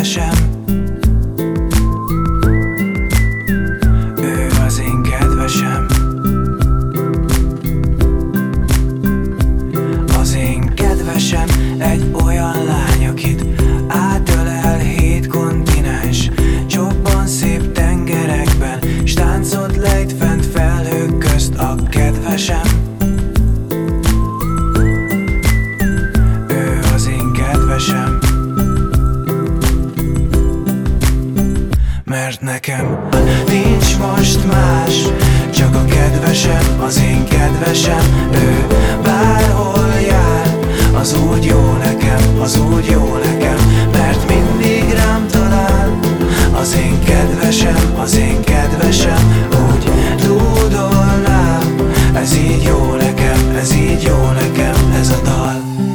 kedvesem. Ő az én kedvesem. Az én kedvesem egy olyan lány, akit átölel 7 kontinens. Csobban szép tengerekben, s táncot lejt fent felhők közt. A kedvesem. Ő az én kedvesem. Mert nekem nincs most más, csak a kedvesem, az én kedvesem. Ő bárhol jár, az úgy jó nekem, az úgy jó nekem. Mert mindig rám talál, az én kedvesem, az én kedvesem. Úgy dúdolnám, ez így jó nekem, ez így jó nekem, ez a dal.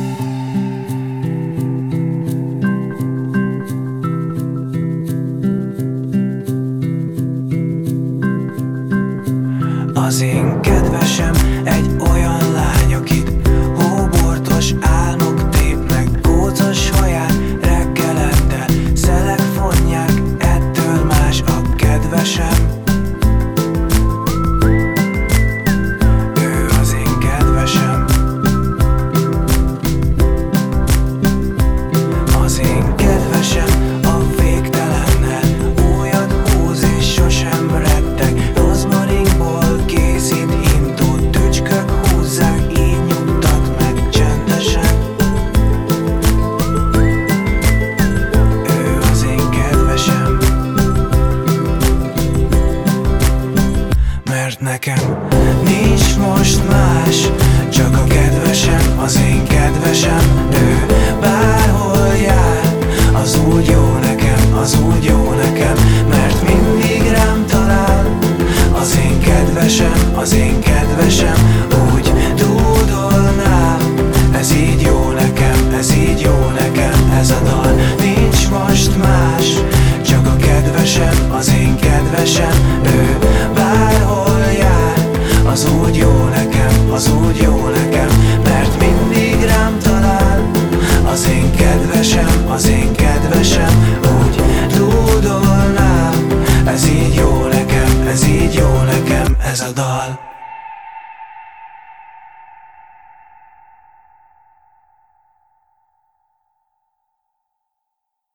Az én kedvesem egy olyan lány, akit hóbortos álmok tépnek. Kócos haját reggelente szelek fonják, ettől más a kedvesem. Ő az én kedvesem. Az én kedvesem a végtelennel újat húz és sosem retteg. Rozmarinból készít hintót, tücskök húzzák, így nyugtat meg csendesen. Ő az én kedvesem. Mert nekem nincs most más, csak a kedvesem, az én kedvesem. Ő bárhol jár, az úgy jó nekem, az úgy jó nekem. Mert mindig rám talál, az én kedvesem, az én kedvesem. Úgy dúdolnám, ez így jó nekem, ez így jó nekem, ez a dal. Nincs most más, csak a kedvesem, az én kedvesem. Ő bárhol jár, az úgy jó nekem, az úgy jó nekem. Mert mindig rám talál, az én kedvesem, az én kedvesem. Úgy dúdolnám, ez így jó nekem, ez így jó nekem, ez a dal.